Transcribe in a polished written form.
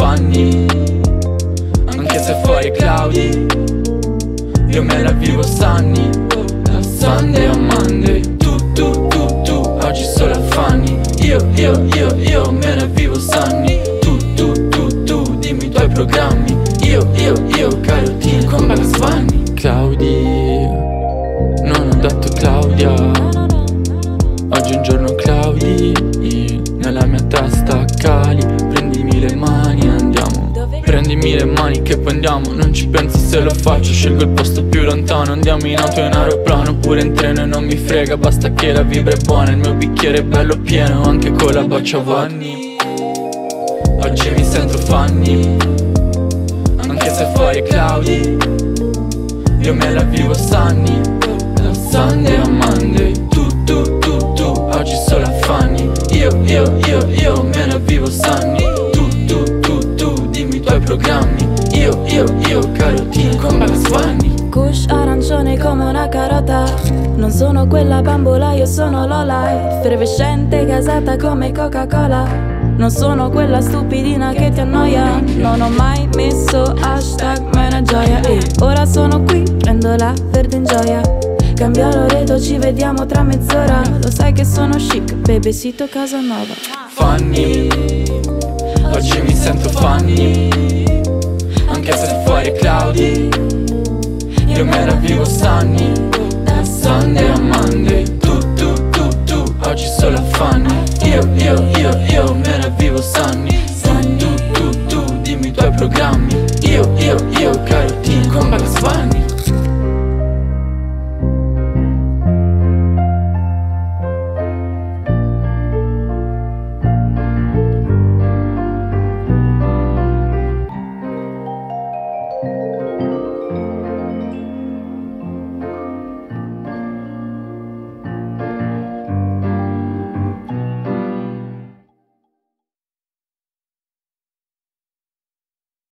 Fanny, anche se fuori è cloudy, io me la vivo Sunny. Da Sunday a Monday, tu, oggi solo affanni. Io me la vivo Sunny. Tu, dimmi i tuoi programmi. Io, carotine con Bugs Bunny. Claudi, non ho detto Claudia. Oggi è un giorno cloudy, nella mia testa cali. Prendimi le mani e andiamo. Prendimi le mani che poi andiamo. Non ci penso se lo faccio, scelgo il posto più lontano. Andiamo in auto, in aeroplano, oppure in treno e non mi frega. Basta che la vibra è buona, il mio bicchiere è bello pieno, anche con la boccia Vanni. Oggi mi sento Fanny, anche se fuori è cloudy, io me la vivo Sunny. Da Sunday a Monday, tu, oggi solo affanni. Io me la vivo Sunny. Tu, dimmi i tuoi programmi. Io, carotine con Bugs Bunny. Kush arancione come una carota, non sono quella bambola, io sono Lola. Effervescente, gasata come Coca-Cola. Non sono quella stupidina che ti annoia. Non ho mai messo hashtag ma è una gioia. E ora sono qui, prendo la verde in gioia. Cambia l'oreto, ci vediamo tra mezz'ora. Lo sai che sono chic, bebesito Casanova. Fanny, oggi mi sento Fanny, anche se fuori è cloudy, io me la vivo Sunny. Da Sunday a Monday, tu, oggi solo affanni. Io me la vivo Sunny. Tu, dimmi i tuoi programmi.